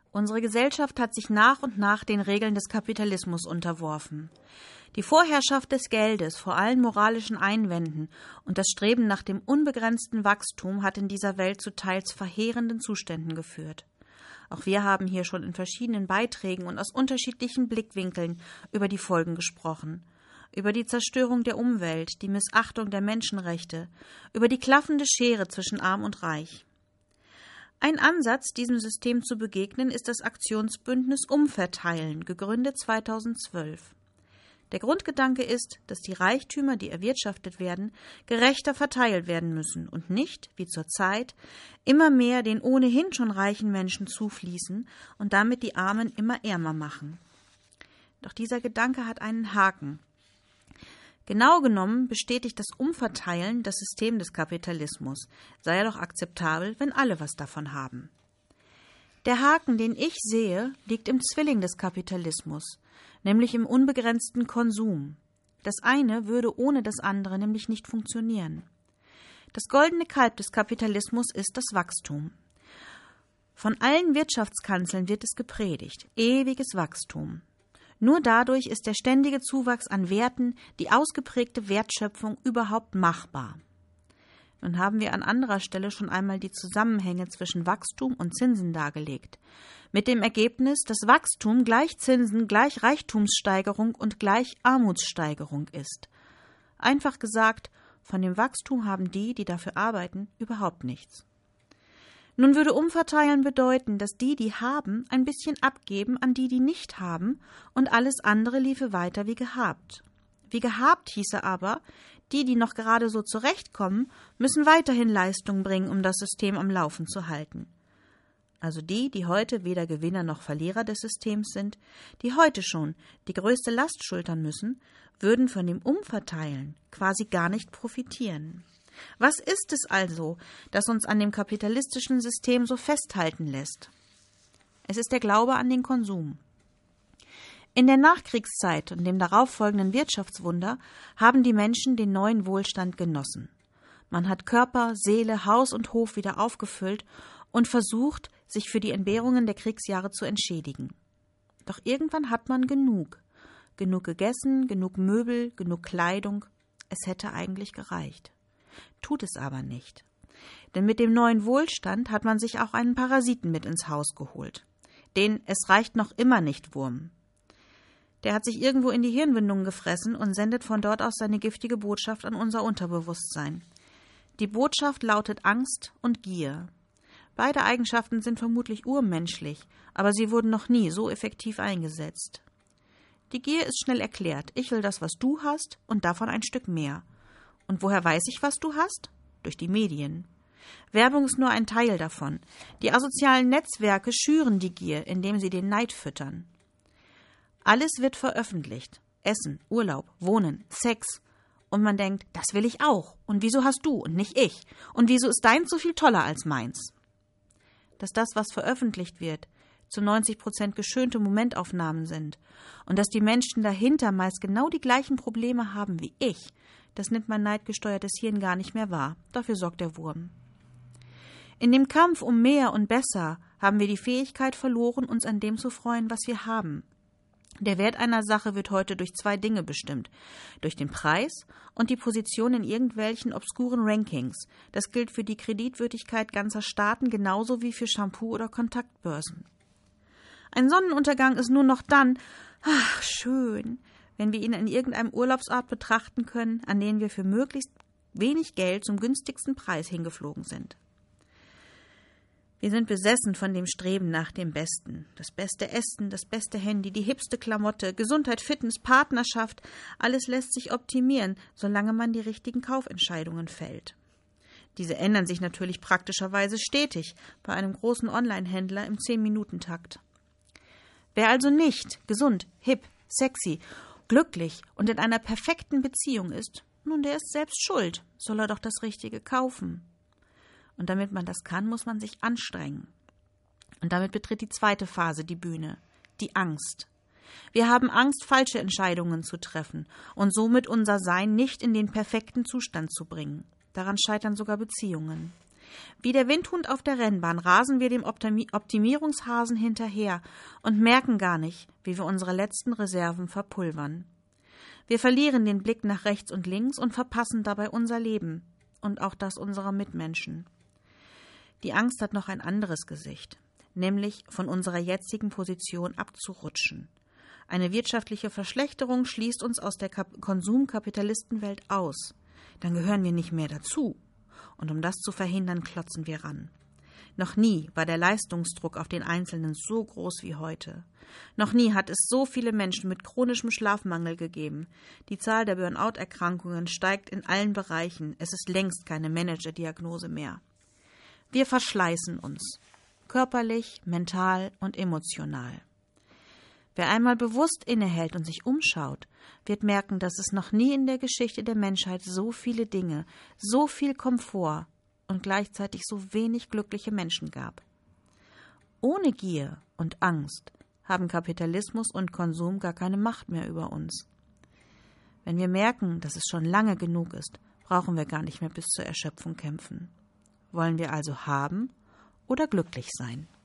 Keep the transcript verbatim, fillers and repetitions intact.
Unsere Gesellschaft hat sich nach und nach den Regeln des Kapitalismus unterworfen. Die Vorherrschaft des Geldes vor allen moralischen Einwänden und das Streben nach dem unbegrenzten Wachstum hat in dieser Welt zu teils verheerenden Zuständen geführt. Auch wir haben hier schon in verschiedenen Beiträgen und aus unterschiedlichen Blickwinkeln über die Folgen gesprochen. Über die Zerstörung der Umwelt, die Missachtung der Menschenrechte, über die klaffende Schere zwischen Arm und Reich. Ein Ansatz, diesem System zu begegnen, ist das Aktionsbündnis Umverteilen, gegründet zweitausendzwölf. Der Grundgedanke ist, dass die Reichtümer, die erwirtschaftet werden, gerechter verteilt werden müssen und nicht, wie zurzeit, immer mehr den ohnehin schon reichen Menschen zufließen und damit die Armen immer ärmer machen. Doch dieser Gedanke hat einen Haken. Genau genommen bestätigt das Umverteilen das System des Kapitalismus, sei er doch akzeptabel, wenn alle was davon haben. Der Haken, den ich sehe, liegt im Zwilling des Kapitalismus, nämlich im unbegrenzten Konsum. Das eine würde ohne das andere nämlich nicht funktionieren. Das goldene Kalb des Kapitalismus ist das Wachstum. Von allen Wirtschaftskanzeln wird es gepredigt, ewiges Wachstum. Nur dadurch ist der ständige Zuwachs an Werten, die ausgeprägte Wertschöpfung überhaupt machbar. Nun haben wir an anderer Stelle schon einmal die Zusammenhänge zwischen Wachstum und Zinsen dargelegt. Mit dem Ergebnis, dass Wachstum gleich Zinsen gleich Reichtumssteigerung und gleich Armutssteigerung ist. Einfach gesagt, von dem Wachstum haben die, die dafür arbeiten, überhaupt nichts. Nun würde Umverteilen bedeuten, dass die, die haben, ein bisschen abgeben an die, die nicht haben, und alles andere liefe weiter wie gehabt. Wie gehabt hieße aber, die, die noch gerade so zurechtkommen, müssen weiterhin Leistung bringen, um das System am Laufen zu halten. Also die, die heute weder Gewinner noch Verlierer des Systems sind, die heute schon die größte Last schultern müssen, würden von dem Umverteilen quasi gar nicht profitieren. Was ist es also, das uns an dem kapitalistischen System so festhalten lässt? Es ist der Glaube an den Konsum. In der Nachkriegszeit und dem darauffolgenden Wirtschaftswunder haben die Menschen den neuen Wohlstand genossen. Man hat Körper, Seele, Haus und Hof wieder aufgefüllt und versucht, sich für die Entbehrungen der Kriegsjahre zu entschädigen. Doch irgendwann hat man genug. Genug gegessen, genug Möbel, genug Kleidung. Es hätte eigentlich gereicht. Tut es aber nicht. Denn mit dem neuen Wohlstand hat man sich auch einen Parasiten mit ins Haus geholt. Den "Es reicht noch immer nicht" Wurm. Der hat sich irgendwo in die Hirnwindungen gefressen und sendet von dort aus seine giftige Botschaft an unser Unterbewusstsein. Die Botschaft lautet Angst und Gier. Beide Eigenschaften sind vermutlich urmenschlich, aber sie wurden noch nie so effektiv eingesetzt. Die Gier ist schnell erklärt. Ich will das, was du hast, und davon ein Stück mehr. Und woher weiß ich, was du hast? Durch die Medien. Werbung ist nur ein Teil davon. Die asozialen Netzwerke schüren die Gier, indem sie den Neid füttern. Alles wird veröffentlicht. Essen, Urlaub, Wohnen, Sex. Und man denkt, das will ich auch. Und wieso hast du und nicht ich? Und wieso ist deins so viel toller als meins? Dass das, was veröffentlicht wird, zu neunzig Prozent geschönte Momentaufnahmen sind und dass die Menschen dahinter meist genau die gleichen Probleme haben wie ich, das nimmt mein neidgesteuertes Hirn gar nicht mehr wahr. Dafür sorgt der Wurm. In dem Kampf um mehr und besser haben wir die Fähigkeit verloren, uns an dem zu freuen, was wir haben. Der Wert einer Sache wird heute durch zwei Dinge bestimmt. Durch den Preis und die Position in irgendwelchen obskuren Rankings. Das gilt für die Kreditwürdigkeit ganzer Staaten genauso wie für Shampoo- oder Kontaktbörsen. Ein Sonnenuntergang ist nur noch dann, ach, schön, wenn wir ihn in irgendeinem Urlaubsort betrachten können, an den wir für möglichst wenig Geld zum günstigsten Preis hingeflogen sind. Wir sind besessen von dem Streben nach dem Besten. Das beste Essen, das beste Handy, die hipste Klamotte, Gesundheit, Fitness, Partnerschaft, alles lässt sich optimieren, solange man die richtigen Kaufentscheidungen fällt. Diese ändern sich natürlich praktischerweise stetig bei einem großen Online-Händler im zehn-Minuten-Takt. Wer also nicht gesund, hip, sexy, glücklich und in einer perfekten Beziehung ist, nun, der ist selbst schuld, soll er doch das Richtige kaufen. Und damit man das kann, muss man sich anstrengen. Und damit betritt die zweite Phase die Bühne, die Angst. Wir haben Angst, falsche Entscheidungen zu treffen und somit unser Sein nicht in den perfekten Zustand zu bringen. Daran scheitern sogar Beziehungen. Wie der Windhund auf der Rennbahn rasen wir dem Optimierungshasen hinterher und merken gar nicht, wie wir unsere letzten Reserven verpulvern. Wir verlieren den Blick nach rechts und links und verpassen dabei unser Leben und auch das unserer Mitmenschen. Die Angst hat noch ein anderes Gesicht, nämlich von unserer jetzigen Position abzurutschen. Eine wirtschaftliche Verschlechterung schließt uns aus der Kap- Konsumkapitalistenwelt aus. Dann gehören wir nicht mehr dazu. Und um das zu verhindern, klotzen wir ran. Noch nie war der Leistungsdruck auf den Einzelnen so groß wie heute. Noch nie hat es so viele Menschen mit chronischem Schlafmangel gegeben. Die Zahl der Burnout-Erkrankungen steigt in allen Bereichen. Es ist längst keine Managerdiagnose mehr. Wir verschleißen uns. Körperlich, mental und emotional. Wer einmal bewusst innehält und sich umschaut, wird merken, dass es noch nie in der Geschichte der Menschheit so viele Dinge, so viel Komfort und gleichzeitig so wenig glückliche Menschen gab. Ohne Gier und Angst haben Kapitalismus und Konsum gar keine Macht mehr über uns. Wenn wir merken, dass es schon lange genug ist, brauchen wir gar nicht mehr bis zur Erschöpfung kämpfen. Wollen wir also haben oder glücklich sein?